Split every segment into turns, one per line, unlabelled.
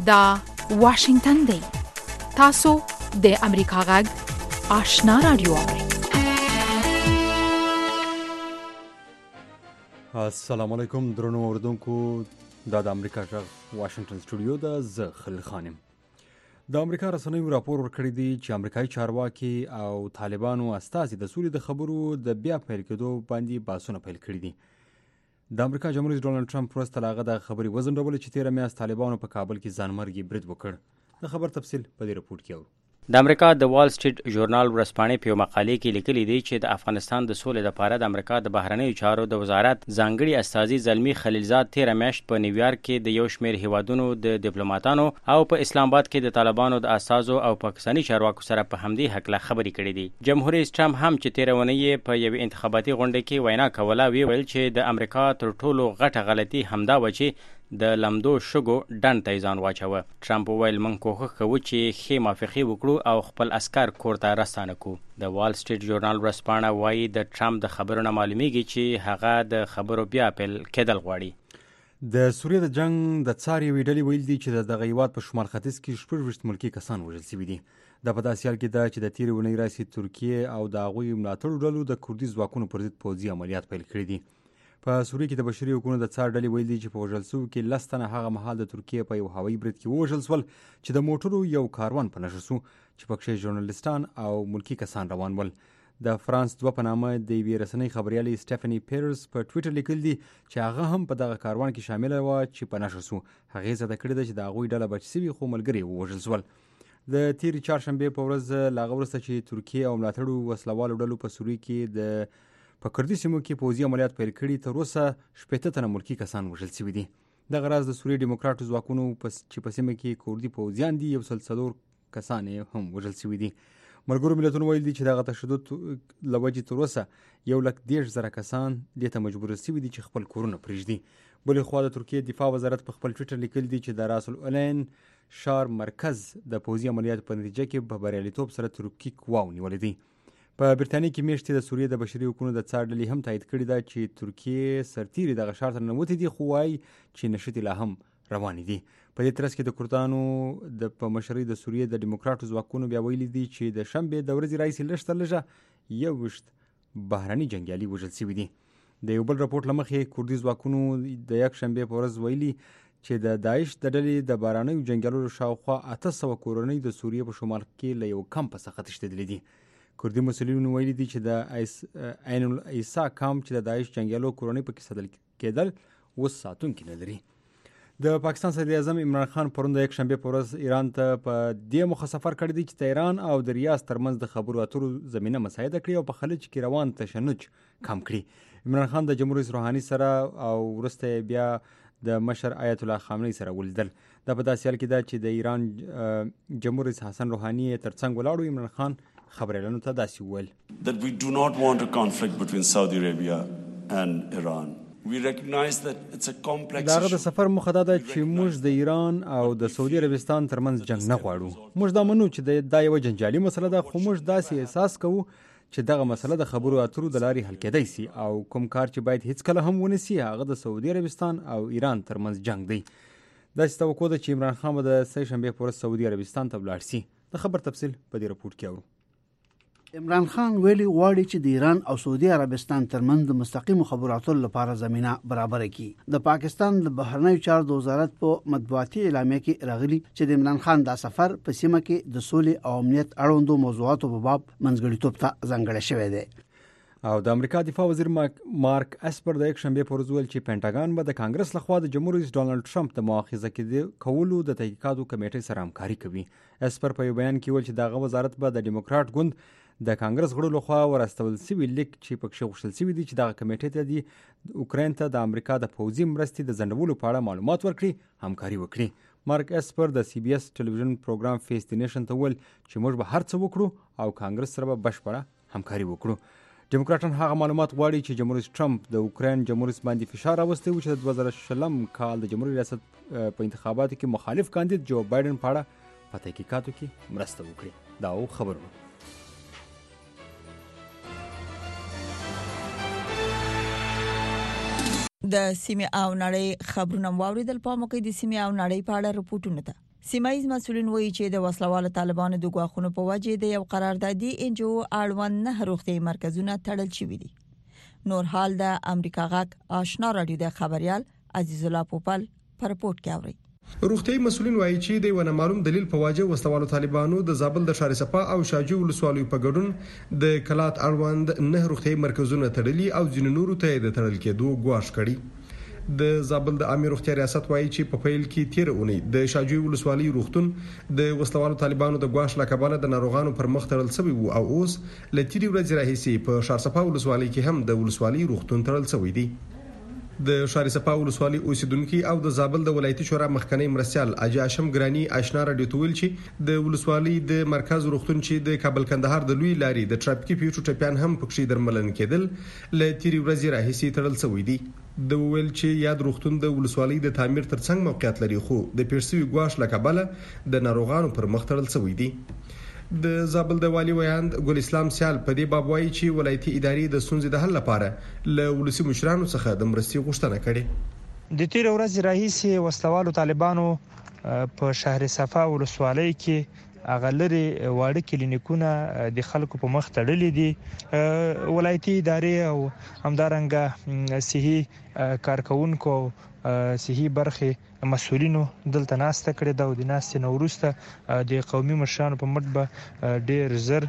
دا واشنگتن دی. تاسو د امریکا غږ آشنا رادیو اورئ.
السلام علیکم درنو اوردونکو، دا د امریکا غږ واشنگتن سټوډیو ده. زه خلیل خانم. د امریکا رسنیو راپور ورکړی دی چې امریکایي چارواکي او طالبانو استازي د سولې د خبرو د بیا پیل کېدو باندې بحثونه پیل کړي دي. د امریکا جمهور رئیس ډونالډ ټرمپ وروسته له هغه دغه خبرې وځنډولې چې تېره میاشت طالبانو په کابل کې ځانمرګي برید وکړ. د خبر تفصیل په دې رپورټ کې اورو.
د امریکا د وال سټریټ ژورنال ورځپاڼې په یو مقالې کې لیکلي دی چې د افغانستان د سولې لپاره د امریکا د بهرنیو چارو د وزارت ځانګړي استازي زلمی خلیلزاد تېره میاشت په نیویارک کې د یو شمېر هیوادونو د ډیپلوماټانو او په اسلام آباد کې د طالبانو د استازو او پاکستاني چارواکو سره په همدې هکله خبرې کړې دي. جمهور رئیس ټرمپ هم چې تېره اونۍ په یوې انتخاباتي غونډه کې وینا کوله، ویل چې د امریکا تر ټولو غټه غلطي همدا و چې د لمدو شګو ډنډ ته ځان واچوه. ټرمپ وویل موږ کوښښ کوو چې ښې موافقې وکړو او خپل عسکر کور ته راستانه کړو. د وال سټریټ ژورنال ورځپاڼه وایي د ټرمپ د خبرو نه معلومیږي چې هغه د خبرو بیا پیل کېدل غواړي.
د سوریې د جنگ د څار یوې ډلې ویل دي چې دغه هیواد په شمال ختیځ کې 26 ملکي کسان وژل شوي دي. دا په داسې حال کې ده چې د تېرې اونۍ راهیسې ترکیې او د هغوی ملاتړو ډلو د کردي ځواکونو پر ضد پوځي عملیات پیل کړي دي. په سوریې کې د بشري حقوقو د څار ډلې ویل دي چې په وژل شوو کې 10 تنه هغه مهال د ترکیې په یو هوایي برید کې ووژل شول چې د موټرو یو کاروان په نښه شو چې پکې ژورنالیستان او ملکي کسان روان ول. د فرانس 2 په نامه د یوې رسنۍ خبریالې سټیفني پیرس په ټویټر لیکل دي چې هغه هم په دغه کاروان کې شامله وه چې په نښه شو. هغې زیاته کړې ده چې د هغوی ډله بچ شوي خو ملګري ووژل شول. د تېرې چهارشنبې په ورځ له هغه وروسته چې ترکیې او ملاتړو وسلوالو ډلو په سوریې کې په کردي سیمو کې پوځي عملیات پیل کړي، تر اوسه 80 تنه ملکي کسان وژل شوي دي. دغه راز د سوریې ډیموکراټو ځواکونو چې په سیمه کې کردي پوځیان دي 104 کسان هم وژل شوي دي. ملګرو ملتونو ویل دي چې دغه تشدد له وجې تر اوسه 110,000 کسان دې ته مجبور شوي دي چې خپل کورونه پرېږدي. بلې خوا د ترکیې دفاع وزارت په خپل ټویټر لیکل دي چې د راس العین ښار مرکز د پوځي عملیاتو په نتیجه کې په بریالیتوب سره ترکي قواو نیولی دی. په برتانیې کې میاشتې د سوریې د بشري حقوقو د څار ډلې هم تایید کړې ده چې ترکیې سرتیري دغه ښار ته ننوتې دي، خو وایي چې نښتې لا هم روانې دي. په دې ترڅ کې د کردانو په مشرۍ د سوریې د ډیموکراټو ځواکونو بیا ویلي دي چې د شنبې د ورځې راهیسې لږ تر لږه 21 بهرني جنګیالي وژل شوي دي. د یو بل راپورټ له مخې کردي ځواکونو د یکشنبې په ورځ ویلي چې د داعش د ډلې د بهرنیو جنګیالو شاوخوا 800 کورنۍ د سوریې په شمال کې له یو کمپ څخه تښتېدلې دي. کردي مسؤلینو ویلي دي چې د عین العیسا کامپ چې د داعش جنګیالو کورنۍ پکې ساتل کېدل اوس ساتونکي نه لري. د پاکستان صدر اعظم عمران خان پرون د یکشنبې په ورځ ایران ته په دې موخه سفر کړی دی چې د ایران او د ریاض ترمنځ د خبرو اترو زمینه مساعده کړي او په خلیج کې روان تشنج کم کړي. عمران خان د جمهور رئیس روحاني سره او وروسته بیا د مشر آیت الله خامنه‌ای سره ولیدل. دا په داسې حال کې ده چې د ایران جمهور رئیس حسن روحاني ترڅنګ ولاړو. عمران خان خبريالانو ته داسې وویل
that we do not want a conflict between Saudi Arabia and Iran. We recognize that it's a complex issue.
دا د سفر مخه ده چې موږ د ایران او د سعودي عربستان ترمنځ جنگ نه غواړو. موږ دا منو چې دا یو جنجالي مسله ده، خو موږ داسې احساس کوو چې دغه مسله د خبرو اترو د لارې حل کېدای شي او کوم کار چې باید هیڅ کله هم ونه سي هغه د سعودي عربستان او ایران ترمنځ جنگ دی. داسې توقع ده چې عمران خان به د سه شنبې په ورځ سعودي عربستان ته ولاړ شي. د خبر تفصیل په دې رپورټ کې اورو.
عمران خان ویلي غواړي چې د ایران او سعودي عربستان ترمنځ د مستقیمو خبرو اترو لپاره زمینه برابر کړي. د پاکستان د بهرنیو چارو د وزارت په مطبوعاتي اعلامیه کې راغلي چې د عمران خان دا سفر په سیمه کې د سولې او امنیت اړوندو موضوعاتو په باب منځګړیتوب ته ځانګړی شوی دی.
او د امریکا دفاع وزیر مارک اسپر د یکشنبې په ورځ ویل چې پینټاګان به د کانګرس لخوا د جمهور رئیس ډونالډ ټرمپ د مؤاخذه کولو د تحقیقاتو کمیټې سره همکاري کوي. اسپر په یو بیان کې ویل چې دغه وزارت به د ډیموکراټ ګوند د کانګرس غړو لخوا ورستول شوی لیک چې پکې غوښتل شوی دی چې دغه کمیټې ته د اوکراین ته د امریکا د پوځي مرستې د ځنډولو په اړه معلومات ورکړي همکاري وکړي. مارک اسپر د سی بي اس ټلویزیون پروګرام فیس دی نیشن ته ویل چې موږ به هر څه وکړو او کانګرس سره به بشپړه همکاري وکړو. ډیموکراټان هغه معلومات غواړي چې جمهور رئیس ټرمپ د اوکراین جمهور رئیس باندې فشار راوستی و چې د 2020 کال د جمهوریت ریاست په انتخاباتو کې مخالف کاندید جو بایدن په اړه په تحقیقاتو کې مرسته وکړي. دا خبرونه
د سیمه او نړۍ خبرونه واوریدل. په موقع د سیمه او نړۍ په اړه رپورټونه ده. سیمایي مسؤلین وایي چې د وسلوالو طالبانو د غواخونو په وجه د یو قراردادي انجو اړوند 9 روغتي مرکزونه تړل شوي دي. نور حال د امریکا غږ آشنا رادیو د خبريال عزیز الله پوپل پر رپورت کې اوري.
روغتي مسؤلین وایي چې د ونه معلوم دلیل په وجه وسلوالو طالبانو د زابل د شار صفا او شاجو ولسوالۍ په ګډون د کلات اړوند 9 روغتي مرکزونه تړلي او ځینو نورو ته د تړل کېدو غواړ کړي. د زابل د عامه روغتیا ریاست وایي چې په پیل کې 13 اونۍ د شاجوی ولسوالۍ روغتون د وسلوالو طالبانو د غواش لکباله د ناروغانو پر مخ تړل شوی وو او اوس لتیری ورځ راهیسي په شارصفا ولسوالۍ کې هم د ولسوالۍ روغتون تړل شوی دی. د شارصفا ولسوالۍ اوسیدونکو او د زابل د ولایتي شورا مخکنی مرستيال اجي هاشم ګرانی آشنا رادیو تول چې د ولسوالۍ د مرکز روغتون چې د کابل کندهار د لوی لاري د ټرافیکي پیښو ټپيان هم پکې درملنه کېدل لتیری ورځ راهیسي تړل شوی دی. د ویل چې یاد روغتون د ولسوالۍ د تعمیر ترڅنګ موقعیت لري خو د پیرسوي غواش لکباله د ناروغانو پر مخ تړل شوی دی. د زابل د والی ویاند ګل اسلام سیال په دې باب وایي چې ولایتي ادارې د سنځ د حل لپاره له ولسی مشرانو څخه د مرستي غوښتنه کړې.
د تیر ورځ راهیسي وسلوالو طالبانو په شهر صفا ولسوالۍ کې اغلري واړه کلینیکونه د خلکو په مخ تړلې دي. ولایتي ادارې او همدارنګه صحي کارکونکو صحي برخه مسؤلینو دلته ناسته کړې ده او د ناستې نورسته د قومي مشرانو په مټ به ډېر زر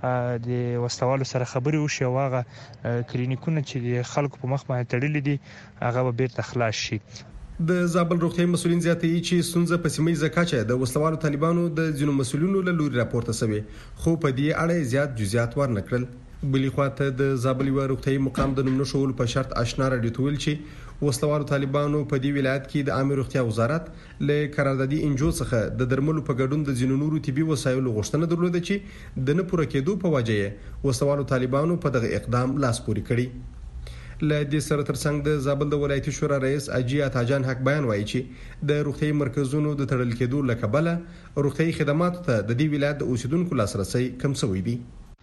د وسلوالو سره خبري وشي او هغه کلینیکونه چې د خلکو په مخ باندې تړلې دي هغه به بیرته خلاص شي.
د زابل روغتي مسؤلین زیاتوي چې سنځه په سیمې زکاچه د وسلوالو طالبانو د ځینو مسؤلینو له لوري راپورته شوی خو په دې اړه زیات جزئیات ورنکړل. بلی خواته د زابل یو روغتي مقام د نوم نشول په شرط آشنا رادیو تول چې وسلوالو طالبانو په دې ولایت کې د عامه روغتیا وزارت له قراردادي انجو څخه د درملو په ګډون د ځینو نورو طبي وسایلو غوښتنه درلوده چې د نه پوره کېدو په وجه وسلوالو طالبانو په دغه اقدام لاس پوري کړی. له دې سره ترڅنګ د زابل د ولایتي شورا رئیس اجي اتاجان حق بیان وایي چې د روغتي مرکزونو د تړل کېدو لکباله روغتي خدماتو ته د دې ولایت د اوسیدونکو لاسرسي کم شوی دی.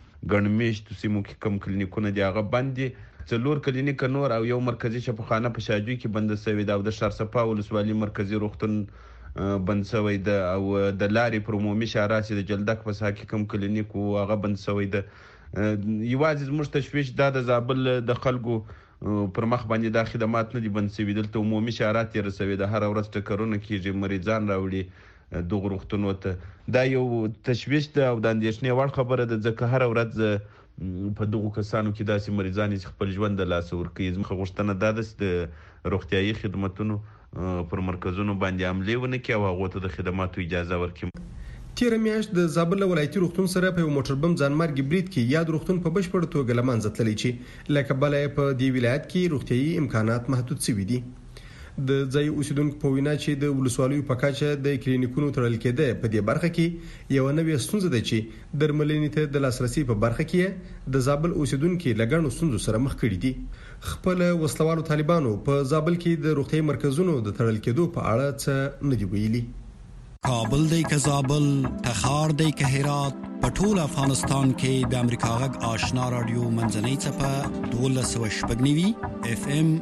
ګڼمیشت سیمو کې کم کلینیکونه دی هغه باندې څلور کلینیک نور او یو مرکزی شفاخانه په شاجوی کې بند شوی دا او د شارصفا ولسوالۍ مرکزی روغتون بند شوی دا او د لارې پر عمومي شاراسي د جلدک په ساحه کې کم کلینیک او هغه بند شوی دا. یوازې زموږ تشویش دا د زابل د خلکو پر مخ باندې دا خدمات نه دي بند شوي دلته عمومي شارات یې رسوي د هر ورځ ټکرونه کېږي مریضان راوړي دغه روغتونو ته دا یو تشویش ده او د اندېښنې وړ خبره ده ځکه هر ورځ په دغو کسانو کې داسې مریضان چې خپل ژوند د لاسه ورکوي. زموږ غوښتنه دا ده چې د روغتیایي خدماتونو پر مرکزونو باندې عملي ونه کړي او هغو ته د خدماتو اجازه ورکړي.
تیر میاشت د زابل ولایتي روغتون سره په یو موټر بم ځانمرګ برید کې یاد روغتون په بشپړ توګه لمانځه تللی چې لکه بل په دی ولایت کې روغتيایي امکانات محدود شوي دي. د ځای اوسیدونکو په وینا چې د ولسوالیو په کچه د کلینیکونو تړل کېده په دې برخه کې یو نوې ستونزه ده چې درملنې ته د لاسرسي په برخه کې د زابل اوسیدونکو لګڼو ستونزو سره مخ کړي دي. خپل وسلوالو طالبانو په زابل کې د روغتي مرکزونو د تړل کېدو په اړه څه نه دی ویلي.
کابل دی که زابل تخار دی که هرات پټول افغانستان کې د امریکا غږ آشنا رادیو منځنۍ چپه 1290 اف ام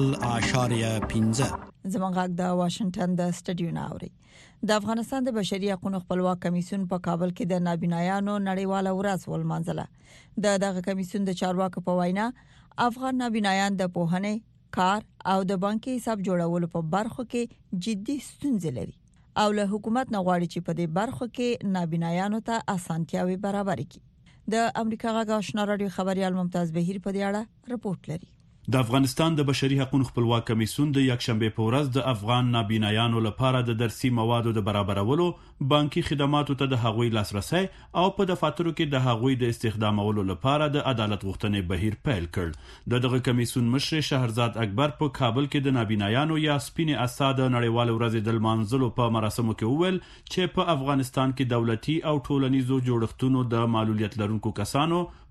0.15
زموږ غږ د واشنگټن د سټډیو ناوري. د افغانستان د بشري حقوقو خپلواک کمیسیون په کابل کې د نابینایانو نړیواله ورځ ولمانځله. دغه کمیسیون د چارواکو په وینا افغان نابینایان د پوهنې، کار او د بانکي حساب جوړولو په برخو کې جدي ستونزې لري او له حکومت نه غواړي چې په دې برخو کې نابینایانو ته اسانتیاوي برابر کړي. د امریکا غږ آشنا رادیو خبريال ممتاز بهیر په دې اړه رپورت لري.
د افغانستان د بشري حقوقو خپلواک کمیسیون د یکشنبه په ورځ د افغان نابینایانو لپاره د درسي موادو د برابرولو، بانکي خدماتو ته د هغوی لاسرسي او په دفاترو کې د هغوی د استخدامولو لپاره د عدالت غوښتنې بهیر پیل کړ. دغه کمیسیون مشر شهرزاد اکبر په کابل کې د نابینایانو یا سپینې اساد نړیوال ورځ د لمانځلو په مراسمو کې وویل چې په افغانستان کې دولتي او ټولنیزو جوړښتونو د معلولیت لرونکو کسانو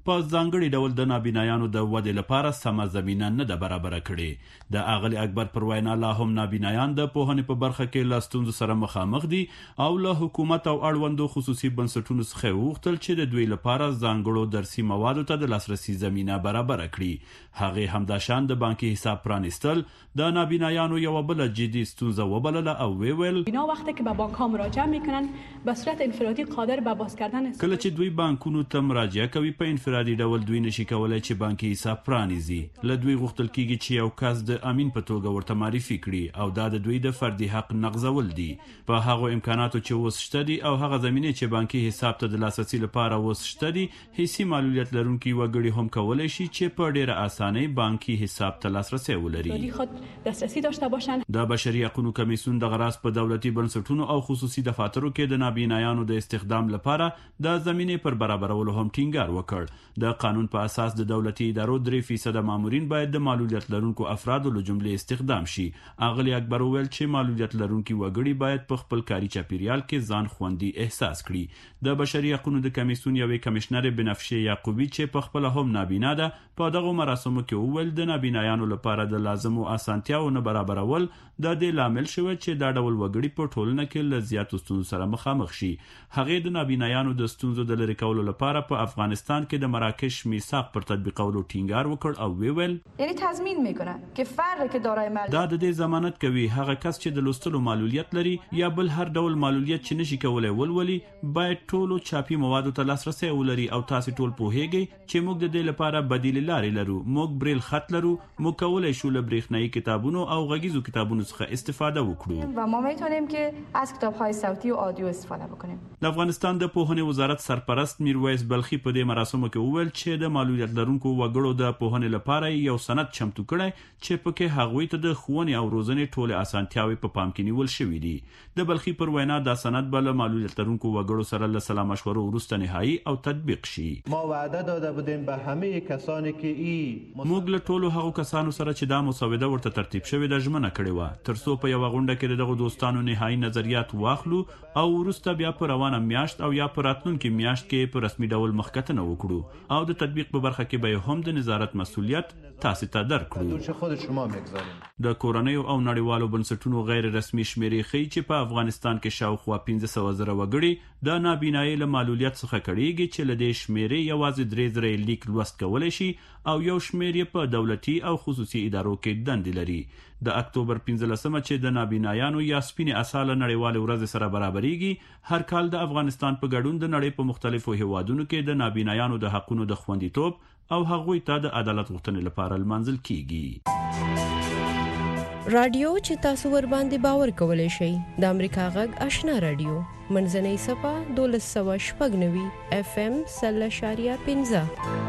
په ځانګړي ډول د نابینایانو د ودې لپاره سمه زمینه نه ده برابره کړې. د اغلی اکبر پر وینا لا هم نابینایان د پوهنې په برخه کې له ستونزو سره مخامخ دي او له حکومت او اړوندو خصوصي بنسټونو څخه وغوښتل چې د دوی لپاره ځانګړو درسي موادو ته د لاسرسي زمینه برابره کړي. هغې همداشان د بانکي حساب پرانیستل د نابینایانو یوه بله جدي ستونزه وبلله او ویل
وقتی که به بانک ها مراجعه میکنن به صورت انفرادی قادر به باز کردن
کله چې دوی بانکونو ته مراجعه کوي په انفرادي ډول دوی نشي کولای چې بانکي حساب پرانیزي. له دوی غوښتل کیږي چې یو کس د امین په توګه ورته معرفي کړي او دا د دوی د فردي حق نقضول دي. په هغو امکاناتو چې اوس شته دي او هغه زمینه چې بانکي حساب ته د لاسرسي لپاره اوس شته دي، حسي معلولیت لرونکي وګړي هم کولای شي چې په ډیره اسانۍ بانکي حساب ته لاسرسي ولري.
دسترسی داشته باشند.
د بشري حقوقو کمیسیون د غراس په دولتي بنسټونو او خصوصي دفاترو کې د نابینایانو د استخدام لپاره د زمینې پر برابرولو هم ټینګار وکړ. د قانون په اساس د دولتي ادارو 3% مامورین باید د معلولیت لرونکو افرادو له جملې استخدام شي. اغلی اکبر وویل چې معلولیت لرونکي وګړي باید په خپل کاري چاپیریال کې ځان خوندي احساس کړي. د بشري حقوقو د کمیسیون یوې کمشنر بنفشه یعقوبی چې په خپل هم نابینا ده په دغه مراسمو کې وویل د نابینایانو لپاره د لازمو اسانتیاو نه برابرول د دې لامل شوی چې دا ډول وګړي په ټولنه کې له زیاتو ستونزو سره مخامخ شي. هغې د نابینایانو د ستونزو د لرې کولو لپاره په افغانستان کې د مراکش میثاق پر تطبیقولو ټینګار وکړ او ویل
یعنی تضمین میکنه که فرد که دارای معلولیت
دا د دې ضمانت کوي هغه کس چې د لوستلو معلولیت لري یا بل هر ډول معلولیت چې نشي کولای ولولي باید ټولو چاپي موادو ته لاسرسی ولري. او تاسو ټول پوهیږئ چې موږ د دې لپاره بدیل لارې لرو. موږ بریل خط لرو. موږ کولای شو له برېښنایي کتابونو او غږیزو کتابونو څخه استفاده وکړو
و ما میتونیم که از کتاب‌های صوتی و آدیو استفاده بکنیم.
د افغانستان د پوهنې وزارت سرپرست میرویس بلخي په دې مراسمو کې وویل چې د معلولیت لرونکو وګړو د پوهنې لپاره یو سند چمتو کړی چې پکې هغوی ته د ښوونې او روزنې ټولې اسانتیاوې په پام کې نیول شوې دي. د بلخي پر وینا دا سند به له معلولیت لرونکو وګړو سره له سلا مشورو وروسته نهایی او تطبیق شي.
ما وعده داده بودیم به همه کسانی که
موږ له ټولو هغو کسانو سره چې دا مسوده ورته ترتیب شوې ده ژمنه کړې وه ترڅو په یوه غونډه کې دغه دوستانو نهایی نظریات واخلو او وروسته بیا په روانه میاشت او یا په راتلونکي میاشت کې په رسمي ډول مخکتنه وکړو او د تطبیق په برخه کې به هم د نظارت مسؤلیت تاسو ته درکړو. د کورنیو او نړیوالو بنسټونو غیر رسمي شمیرې ښیي چې په افغانستان کې شاوخوا 15,000 وګړي د نابینایۍ له معلولیت څخه کړېږي چې له دې شمیرې یوازې 3,000 لیک لوست کولی شي او یو شمیر یې په دولتي او خصوصي ادارو کې دندې لري. د اکتوبر 15 چې د نابینایانو یا سپینې اصاله نړیوالې ورځ سره برابرېږي هر کال د افغانستان په ګډون د نړۍ په مختلفو هیوادونو کې د نابینایانو د حقونو د خوندیتوب او هغوی ته د عدالت غوښتنې لپاره لمانځل کیږي.
رادیو چې تاسو ور باندې باور کولای شئ د امریکا غږ آشنا رادیو منځنۍ صفه 1290 FM 0.15.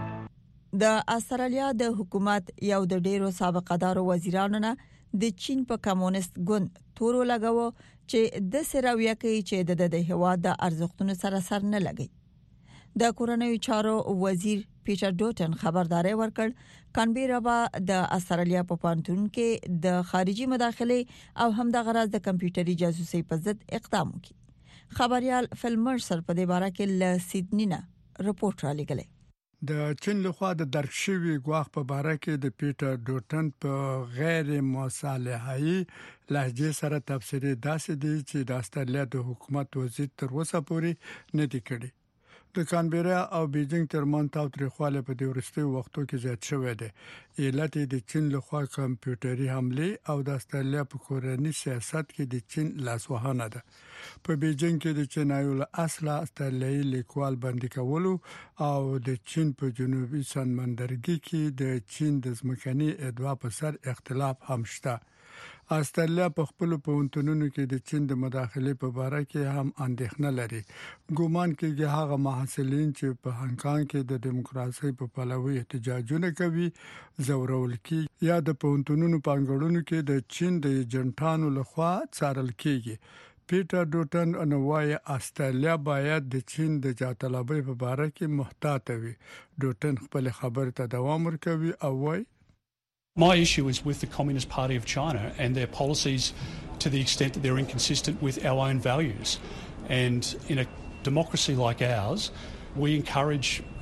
د استرالیا د حکومت یو د ډیرو سابقه دارو وزیرانو نه د چین په کمونیست ګوند تورو لګاوه چې د سراویا کوي چې د هوا د ارزښتونو سره سر نه لګي. د کورنیو چارو وزیر پیټر ډوټن خبرداري ورکړ کانبيرا به د استرالیا په پانتون کې د خارجي مداخله او هم د غرض د کمپیوټري جاسوسي په ضد اقدام وکړي. خبريال فلمرسر په دې باره کې ل سیدنی نه رپورټ را لګلې.
د چین لخوا د درک شوی غواخ په باره کې د پیټر ډوټن په غیر مصالحه‌ای لهجه سره تفسیر داسې دی چې د استرالیا د حکومت وزیر تر اوسه پورې نه دی کړی. د کانبيرا او بیجینګ ترمن تاوتریخواله په دې ورستي وختو کې زیات شوې ده. علت د چین لخوا کمپیوټري حمله او د استرالیا په کورنی سیاست کې د چین لاسوهانه ده. په بیجینګ کې د چینایي له اصله استرالیایي لیکوال باندې کولو او د چین په جنوبي سمندرګي کې د چین د ځمکني ادعا په سر اختلاف هم شته. استرالیا په خپل پونتونونو کې د چین د مداخله په اړه کې هم اندېښنه لري. ګومان کوي هغه محصلین چې په هانګ کانګ کې د دیموکراسي په پلوي احتجاجونه کوي زورول کی یا د پونتونونو پنګړونو کې د چین د ایجنټانو لخوا څارل کیږي. پیټر ډوټن انوای استرالیا باید د چین د جاطلبۍ په اړه کې محتاط وي. ډوټن خپل خبر ته دوام ورکوي او وايي
My issue is with the Communist Party of China and their policies to the extent that they're inconsistent with our own values. And in a democracy like ours, we encourage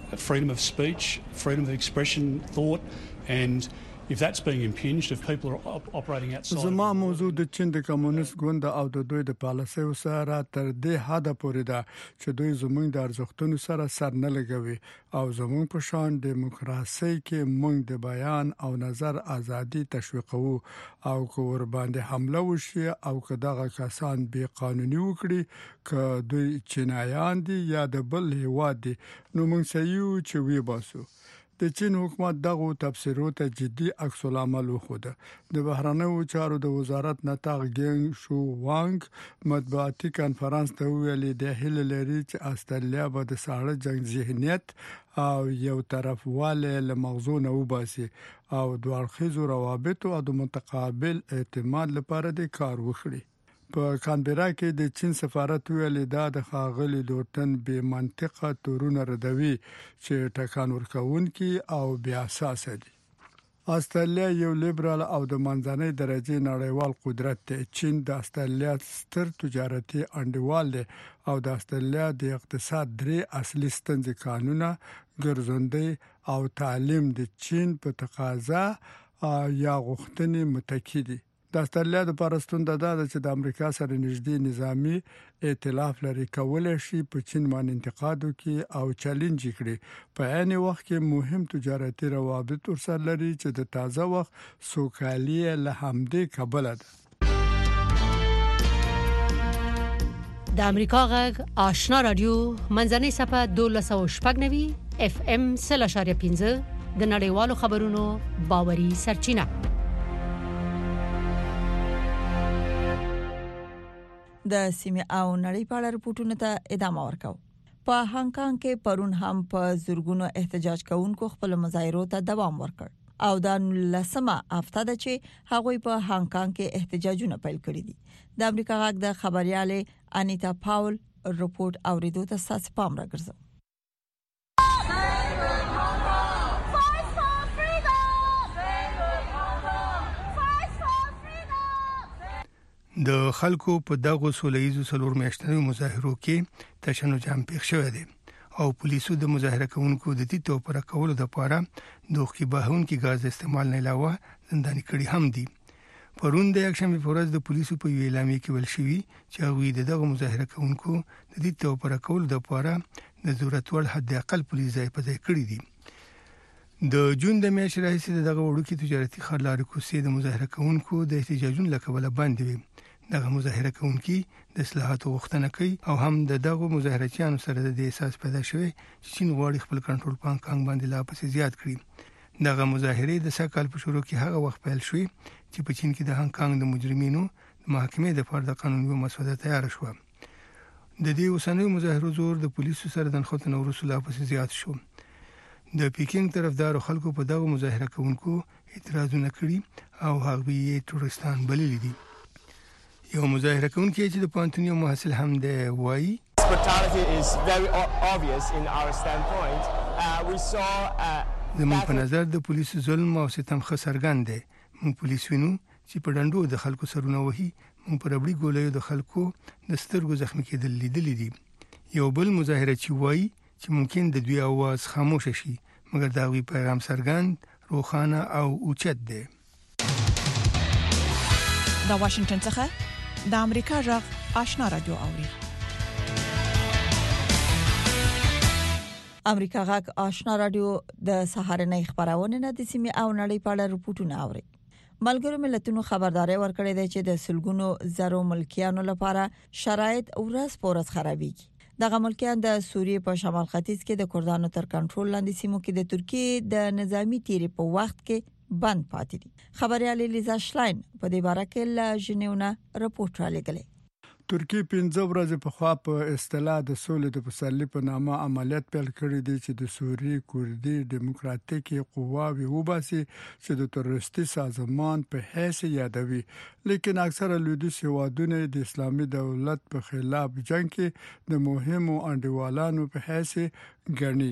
freedom of speech, freedom of expression, thought, and if that's being impinged, if people are operating outside.
زما موضوع د چین د کمونیست ګوند او د دوی د پالیسیو سره تر دې حد پورې ده چې دوی زموږ د ارزښتونو سره سر نه لګوي او زموږ په شان دیموکراسي کې موږ د بیان او نظر ازادي تشویقوو او کو ور باندې حمله وشي او که دغه کسان بې قانوني وکړي که دوی چینایان دي یا د بل هیواد دي نو موږ سيو چې وی باسو. د چین حکومت دغه تفسیرو ته جدي عکس العمل وخوده. د بهرنیو چارو د وزارت نتاغ ګینګ شو وانګ مطبوعاتي کانفرنس ته ویلي د هیله لري چې استرالیا به د ساړه جنگ ذهنیت او یو طرفواله له مغزونه وباسي او دوه اړخیزو روابط او د متقابل اعتماد لپاره د کار وکړي. په کانبرا کې د چین سفارت ویلي دا د ښاغلي لورټن به منطقه تورونه ردوي چې ټکان ورکوونکي او بیا اساس دي. استرالیا یو لیبرال او د منځنۍ درجه نړیوال قدرت دی. چین د استرالیا ستر تجارتي انډیوال دی او د استرالیا د اقتصاد درې اصلي ستونزې قانونه ګرځندوی او تعلیم د چین په تقاضا یا غوښتنې متکی دي. د استرالیا د پرستون د چې د امریکا سره نږدې نظامی ائتلاف لري کولای شي په چین باندې انتقاد وکړي او چیلنج کړي. په عین وخت کې مهم تجارتي روابط ورسره لري چې د تازه وخت سوکالي له همدې کبله ده.
د امریکا غږ آشنا رادیو منځنۍ صفه 1290 FM 0.15 د نړیوالو خبرونو باوري سرچینه.
د سیمه او نړۍ په اړه رپورټونو ته ادامه ورکاو. په هانګ کانګ کې پرون هم په زورګونو احتجاج کوونکو خپل مظاهرو ته دوام ورکړ او دا لسمه هفته ده چې هغوی په هانګ کانګ کې احتجاجونه پیل کړي دي. د امریکا غږ د خبرياله انیتا پاول رپورټ اوریدو ته ساس پام راګرځو.
د خلکو په دغه سولېزو سلور میاشتنو مظاهرو کې تشنج هم پېښ شوی دی او پولیسو د مظاهره کوونکو د دې توپره کولو لپاره دوه بهونکي غاز استعمال نه علاوه زنداني کړي هم دي. پرون د یکشنبه په ورځ د پولیسو په اعلامیه کې ویل شوی چې هغه دغه مظاهره کوونکو د دې توپره کولو لپاره د ضرورت وړ حد اقل پولیس ځای په ځای کړی دي. د جون د میاشتې راهیسې دغه وړوکی تجارتي خلارو کوسي د مظاهره کوونکو د احتجاجونو لکه باندې وي. دغه مظاهره کوونکي د اصلاحاتو غوښتنه کوي او هم دغه مظاهرچیانو سره د احساس پیدا شوی چې چین غواړي خپل کنټرول په هانګ کانګ باندې لا پسې زیات کړي. دغه مظاهره د سکهال په شروع کې هغه وخت پیل شوې چې په چین کې د هانګ کانګ د مجرمینو د محاکمې د فرد قانوني مسوده تیار شو. د دې اوسنۍ مظاهرو زور د پولیسو سره د نښتنو ورسره لا پسې زیات شو. د پیکینګ طرفدارو خلکو په دغه مظاهره کوونکو اعتراضونه کړي او هغوی یې ټوریستان بللي دي. یو مظاهره کوونکی چې د پانتونیو محصل هم دی وایي زموږ په نظر د پولیسو ظلم او ستم څرګند دی. موږ پولیس وینو چې په ډنډو د خلکو سرونه وهي. موږ په ربړي ګولیو د خلکو د سترګو زخمي کېدل لیدلي دي. یو بل مظاهره چې وایي چې ممکن د دوی आवाज خاموش شي مګر دا وی پیغام څرګند روخانه او اوچت دی.
د واشنگټن څخه د امریکا غږ آشنا رادیو اوري.
امریکا غږ آشنا رادیو د سهارنۍ خبرونه نه د سیمه او نړۍ په اړه رپورټونه اوري. ملګرو ملتونو خبرداري ورکړې ده چې د سلګونو زرو ملکیانو لپاره شرایط ورځ په ورځ خرابېږي. دغه ملکیان د سوریې په شمال ختیځ کې د کردانو تر کنټرول لاندې سیمو کې د ترکیې د نظامی تیرې په وخت کې بند پاتې دي. خبرياله لیزا شلاین په دې باره کې له ژنیونه رپورټ را لګلې.
ترکیه 15 ورځې په خوا په اصطلاح د سولې د پسرلي په نامه عملیات پیل کړی دی چې د سوریې کوردي ډیموکراتیکي قواوې وباسي چې د تروریستي سازمان په حیث یادوي. لیکن اکثره لویدیځ هیوادونه د اسلامي دولت په خلاف جنگ کې د مهمو انډیوالانو په حیث ګڼي.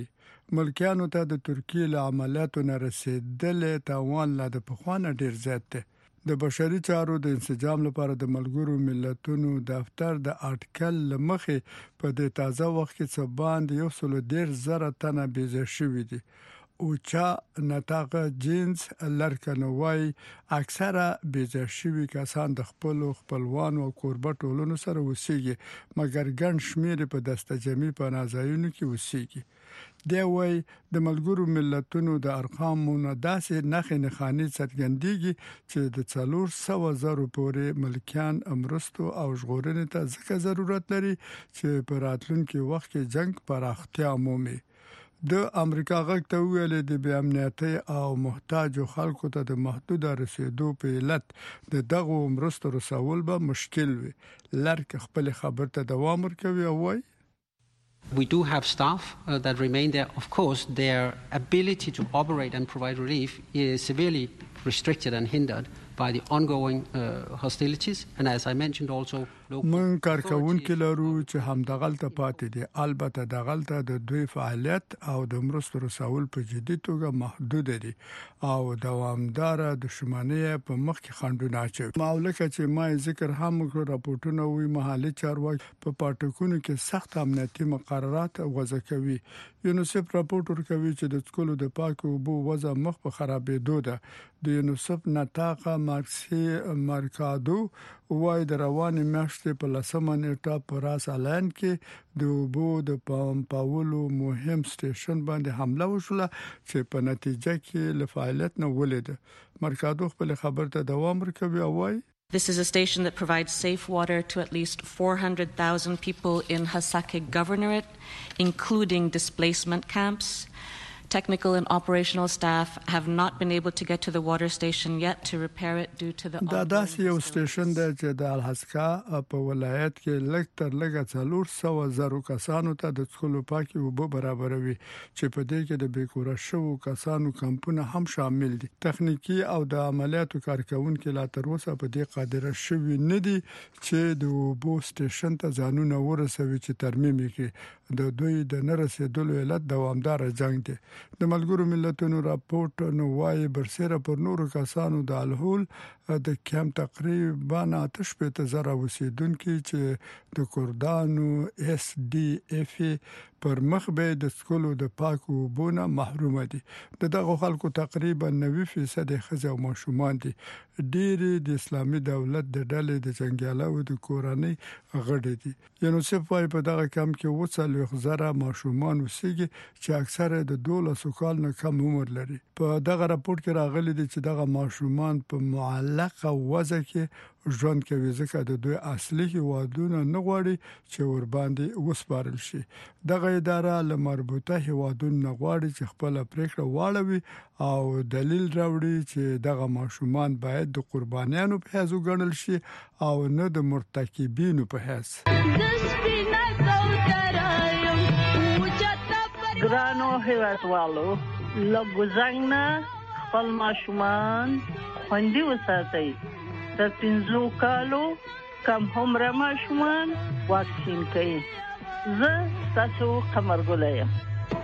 ملکیانو ته د ترکیې له عملیاتو نه رسیدلې تاوان لا د پخوانه ډیر زیات دی. د بشري چارو د انسجام لپاره د ملګرو ملتونو دفتر د اټکل لمخې په د تازه وخت کې څه باندې 110,000 تنه بيځه شوې دي او چا نتاغه جنس لرکنوي اکثره بيځه شوي کسان د خپلوانو او کوربه ټولونو سره وسیږي مګر ګڼ شمیر په دستجمي په نازایونو کې وسیږي دی وای د ملګرو ملتونو د ارقامو نه داسې نخې خاني څرګندېږي چې د 400,000 پورې ملکیان امرستو او ژغورنې ته ځکه ضرورت لري چې په راتلونکي وخت کې جنگ پراختیا مومي د امریکا غږ ته ویل د بې امنیتۍ او محتاج خلکو ته د محدود رسیدو په علت د دغه امرستو رسول به مشکل وي لکه خپل خبر ته دوام ورکوي او وای
We do have staff that remain there. Of course, their ability to operate and provide relief is severely restricted and hindered by the ongoing hostilities. And as I mentioned also,
من کارکونکو لرو چې هم دغلته پاتې دي البته دغلته د دوی فعالیت او د مرستو رسول په جدي توګه محدود دي او دوامدار دښمنۍ په مخ کې خنډونه اچوي مالکه چې ما ذکر هم کړ راپورټونه وی محلي چارواکي په پټکونو کې سخت امنیتي مقررات وضع کوي یونیسف راپورټ ورکوي چې د سکولو د پاکو اوبو وضع مخ په خرابېدو ده د یونیسف نتاقه مارکسي مارکادو وای د روانې میاشتې په لسمه نیټه په راس الان کې د اوبو د پاولو مهم سټیشن باندې حمله وشوله چې په نتیجه کې لفعالیت نه ولید مرکادو خپل خبر ته دوام ورکوي او وای
This is a station that provides safe water to at least 400,000 people in Hasake Governorate, including displacement camps. Technical and operational staff have not been able to get to the water station yet to repair it due to the
دا داسې یو سټیشن دی چې د الحسکا په ولایت کې لږ تر لږه 400,000 کسانو ته د څښلو پاکي اوبه برابروي چې په دې کې د بیکوره شوو کسانو کمپونه هم شامل دي تخنیکی او د عملیاتو کارکونکو لا تر اوسه په دې قادر شوي نه دي چې د اوبو سټیشن ته ځانونه ورسوي چې ترمیم کړي د دوی د نرسېدلو علت دوامدار جنگ دی د ملګرو ملتونو راپورټ نو وايي برسره پر نورو کسانو د الهول د کم تقریبا 8,000 اوسیدونکو چې د کردانو اس ډي اف پر مخ به د سکولو د پاکو بونه محروم دي دغه خلکو تقریبا 90% خزه او ماشومان دي ډېری د اسلامي دولت د ډلې د جنگیالو د کورنۍ غړي دي یونیسف وايي په دغه کم کې 40,000 ماشومان وسیږي چې اکثره د 12 کال نه کم عمر لري په دغه راپورټ کې راغلي دي چې دغه ماشومان په معلقه وضع کې ژوند کوي ځکه د دوی اصلي هیوادونه نه غواړي چې ور باندې وسپارل شي دغه اداره له مربوطه هیوادونو نه غواړي چې خپل پریکړه واړوي او دلیل راوړي چې دغه ماشومان باید د قربانیانو په حیث وګڼل شي او نه د مرتکبینو په حیث
ګرانو هیوادوالو لږ خپل ماشومان خوندي وساتئ د 15 کالو کم عمر ماشومان واکسین کړئ زه تاسو قمرګل یم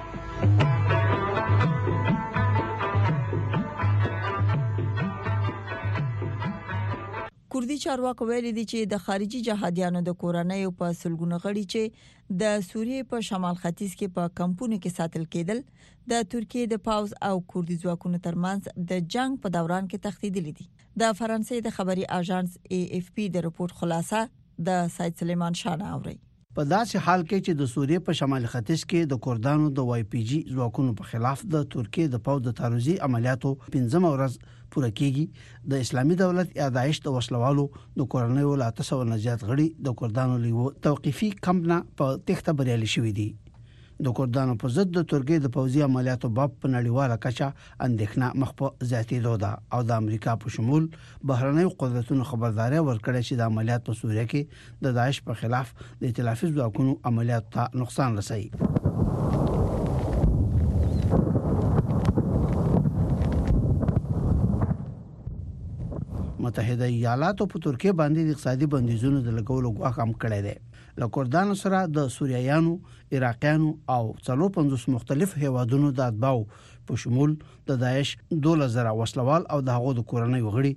کوردي چارواکو ویلي دي چې د خارجي جهاديانو د کورنۍ په سلګونه غړي چې د سوریې په شمال ختیځ کې په کمپونو کې ساتل کېدل د ترکیه د پاوز او کوردي ځواکونو ترمنځ د جنگ په دوران کې تښتیدلي دي د فرانسې د خبري اژانس AFP د رپورت خلاصه د سید سلیمان شاه اوري
په داسې حال کې چې د سوریې په شمال ختیځ کې د کردانو د YPG ځواکونو په خلاف د ترکیه د پاوز د تعرضي عملیاتو 15 ورځ پوره کیږي د اسلامي دولت یا داعش د وسلوالو د کورنۍ ول 800 نه زیات غړي د کردانو لیو توقيفي کمپ نه په تخته بریالي شوې دي د کردانو په ضد د ترکیه د پوځي عملیاتو باب په نړیواله کچه اندېښنه مخ په زیاتېدو ده او د امریکا په شمول بهرنۍ قدرتونو خبرداري ورکړه چې د عملیاتو په سوریه کې د داعش په خلاف د ائتلافي ځواکونو عملیاتو ته نقصان رسوي متحده ایالاتو په ترکیه باندې د اقتصادي بندیزونو د لګولو غواړي هم کړی دی له کردانو سره د سوریایانو عراقیانو او 450 مختلف هیوادونو د اتباعو په شمول د داعش 2000 وسلوال او د هغو د کورنۍ وغړي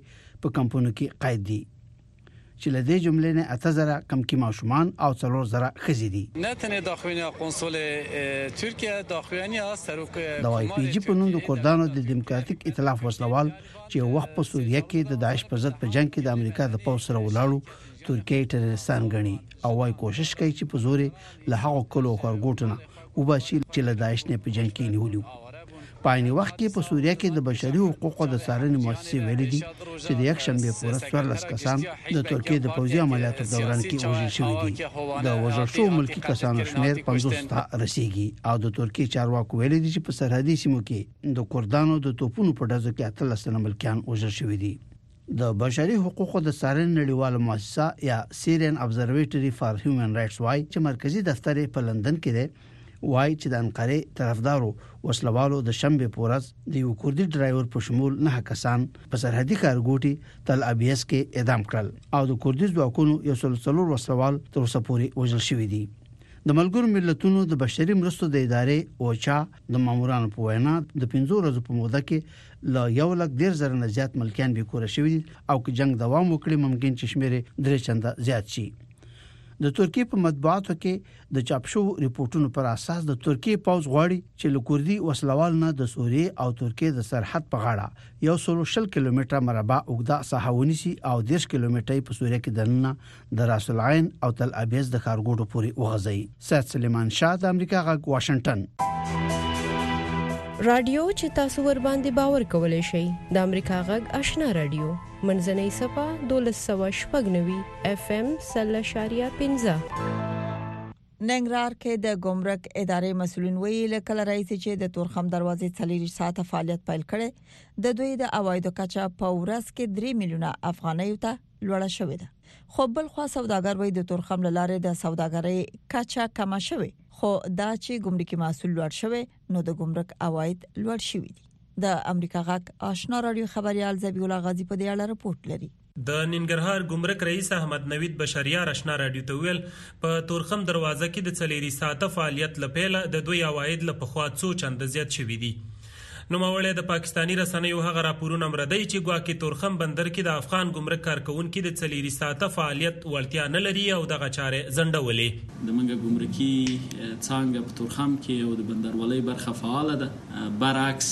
په کمپونو کې قید دي چې له دې جملې نه 8000 کم کې ماشومان او 4000 خزي دي.
نتنه داخلي قنصل ترکیه داخلي سروک
د واي پی جی په نوم د کردانو د دیموکراتیک ائتلاف وسلوال چې وخت په سوریه کې د داعش پر ضد په جنگ کې د امریکا د پوځ سره ولاړو ترکیه ټرریستان غني او وايي کوشش کوي چې په زور له هغو کلو خارګوټونه وباسي چې له داعش نه په جنگ کې نیولیو. په عین وخت کې په سوریه کې د بشري حقوقو د څارنې مؤسسې ویلي دي چې د یک شنبه پورې 14 کسان د ترکیه د پوځي عملیاتو دوران کې وژل شوي دي. د وژل شوو ملکی کسانو شمېر 50 ته رسیدي او د ترکیه چارواکو ویلي دي چې په سرحدي سیمو کې د کردانو د توپونو په ډزو کې 13 ملکیان وژل شوي دي. د بشري حقوقو د څارنې نړیواله مؤسسه یا سیرین ابزرویټری فار هیومن رائټس وايي چې مرکزی دفتر په لندن کې دی وای چې د انقره طرفدارو وسلوالو د شنبه پورز د یو کوردي ډرایور په شمول 9 کسان په سرحدي کارګوټي تل ابیس کې اعدام کړل او د کوردي ځواکونو یو سلسله وسلوال تر اوسه پورې وژل شوی دي. د ملګرو ملتونو د بشري مرستو د ادارې اوچا د مامورانو په وینا د 15 ورځې په موده کې لا 1,10,000 نه زیات ملکیان به کور شوی او که جنگ دوام وکړي ممکن چې شمېر 3 چنده زیات شي. د ترکیه په مطبوعاتو کې د چاپ شوو ریپورتونو پر اساس د ترکیه پوځ غواړي چې له کوردي وسلوال نه د سوریه او ترکیه د سرحد په غاړه یو 160 کیلومتره مربع اوږده ساحه ونیسي او 10 کیلومتره په سوریه کې دننه د راس العین او تل ابیز د کارګوټو پورې وغځي. سید سلیمان شاه د امریکا غږ واشنگټن.
رادیو چې تاسو ور باندې باور کولای شئ د امریکا غږ آشنا رادیو منځنۍ صفه 1290 اف ام 0.15.
ننګرهار کې د ګمرک ادارې مسولین ویل کله راځي چې د تورخم دروازې 4 ساعته فعالیت پیل کړي د دوی د اوایدو کچا په ورځ کې 3 میلیونه افغانۍ ته لوړه شوې ده. خو بل خو سوداګر وای د تورخم لاره د سوداګرۍ کچا کم شوې خو دا چې ګمرکي محصول لوړ شوی نو د ګمرک اواید لوړ شوی دي. د امریکا غږ آشنا رادیو خبريال ذبیح الله غازی په دې اړه رپورت لري.
د ننګرهار ګمرک رئیس احمد نوید بشریار آشنا رادیو ته ویل په تورخم دروازه کې د 4 ساعته فعالیت لپاره د دوی اواید لپاره څو چند زیات شوی دي. نو مولې د پاکستانی رسنیو هغه راپورونه مردی چې ګواکې تورخم بندر کې د افغان ګمرک کارکونکو د 4 ساعته فعالیت ولتیا نه لري او دغه چاره زندولې.
د منګه ګمرکي څنګه په تورخم کې او د بندرولۍ برخه فعال ده برعکس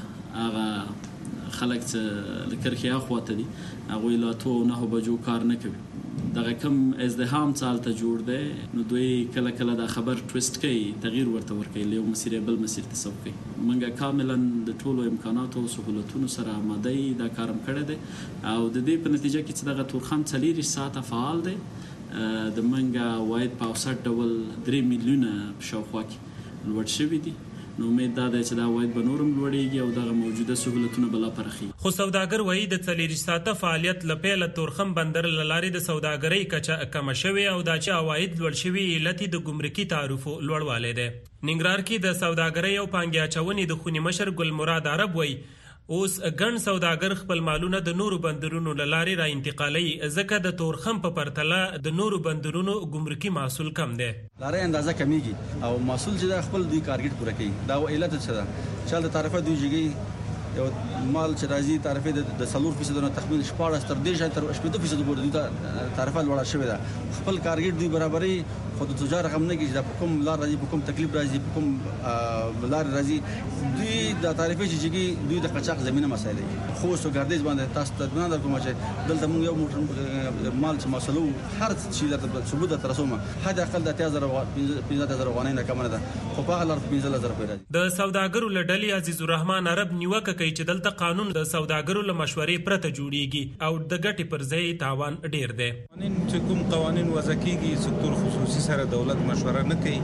هغه خلک چې لکرخیا خواته دي هغه لا 2-9 بجو کار نه کوي. دغه کم ازدحام څالته جوړ دی نو دوی کله کله دا خبر ټویسټ کوي تغییر ورته ورکوي له مسیر بل مسیر ته سوق کوي. منګه کاملا د ټولو امکاناتو او سہولتونو سره آماده دا کارم کړی دی او د دې په نتیجه کې چې دغه تورخم 4 ساعته فعال دی د منګه واید په اوسط ډول 3 میلیونه په شاوخوا کې لوړ شوی دی. نو امید دا چې دا واید بنورم لوړیږي او دغه موجوده سہولتونه بلا پرخي.
خو سوداګر وایي د 4 ساعته فعالیت لپاره تورخم بندر لارې د سوداګرۍ کچا کم شوی او دا چې اواید لوړ شوی علت د ګمرکي تعرفو لوړوالی دی. ننګرهار کې د سوداګرۍ او پانګې اچونې د خونی مشر ګل مراد عرب وایي اوس ګڼ سوداګر خپل مالونه د نورو بندرونو لارې را انتقالي ځکه د تورخم په پرتله د نورو بندرونو ګمرکي محصول کم دی.
لارې اندازه کمیږي او محصول چې خپل دوی کارګټ پوره کوي دا علت څه ده چې د تعرفه دوی جګي یو مال چې راځي تعرفه د 4% نه تخمین 14 تر 10 تر 18% پورې د تعرفه لوړه شوې ده. خپل کارګټ دوی برابرۍ خو د تجار رقم نه کیږي د کوم لار راځي په کوم تکلیف راځي په کوم لار راځي دوی د تعرفه چې دوی د قچاق زمينه مسایلې خو سوګردیز باندې تاسو ته نه درکوم چې دلته موږ یو موټر مال چې مسلو هر شي د ثبوت تر رسومه حد اقل د 15000 غوانې نه کم نه ده خو په هغه لار 15000 پیدا دي.
د سوداګرو لډلې عزیز الرحمن عرب نیوکه کوي چې دلته قانون د سوداګرو له مشورې پرته جوړیږي او د ګټې پر ځای تاوان ډیر دی.
چې کوم قوانين وضع کیږي سکتور خصوصي سره دولت مشوره نه کوي.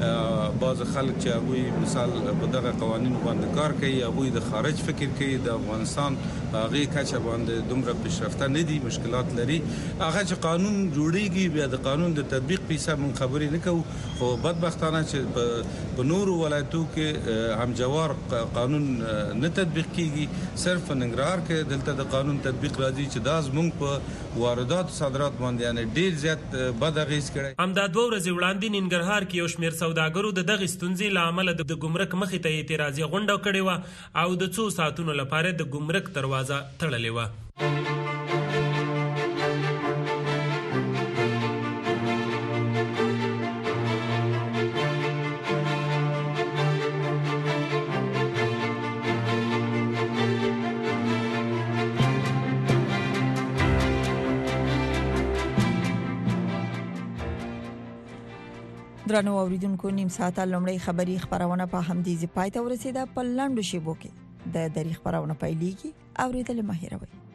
بعض خلک چې هغه مثال په دغه قوانینو باندې کار کوي هغه د خارج فکر کوي د افغانستان هغه کچه باندې دومره پیشرفته نه دي مشکلات لري. هغه چې قانون جوړیږي بیا د قانون د تطبیق پیسه من خبرې نه کوو خو بدبختانه چې په نورو ولایتو کې همجوار قانون نه تطبیق کیږي. صرف ننګرهار کې دلته د قانون تطبیق راځي چې دا زموږ په واردات صادرات باندې یعنی ډیر زیات بد اغیز کړي.
همدا 2 ورځې وړاندې ننګرهار کې یو شمېر سوداګرو د دغه ستونزې له امله د ګمرک مخې ته اعتراضي غونډه کړې و او د 2 ساعتونو لپاره د ګمرک دروازه تړلې و.
درنو اوریدونکو نیم ساعت لومړی خبری خبرونه په همدې ځای پای ته ورسیده. په لاندو شیبو کې د دری خبرونه پیلېږي. اوریدل مهیروي.